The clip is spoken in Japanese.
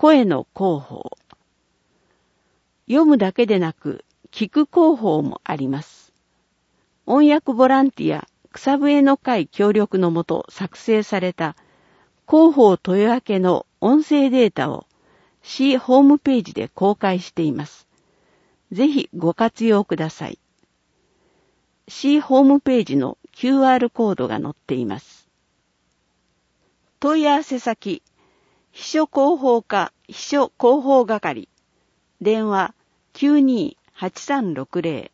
声の広報。読むだけでなく、聞く広報もあります。音訳ボランティア草笛の会協力のもと作成された広報問い分けの音声データを市ホームページで公開しています。ぜひご活用ください。市ホームページの QR コードが載っています。問い合わせ先、秘書広報課秘書広報係、電話 92-8360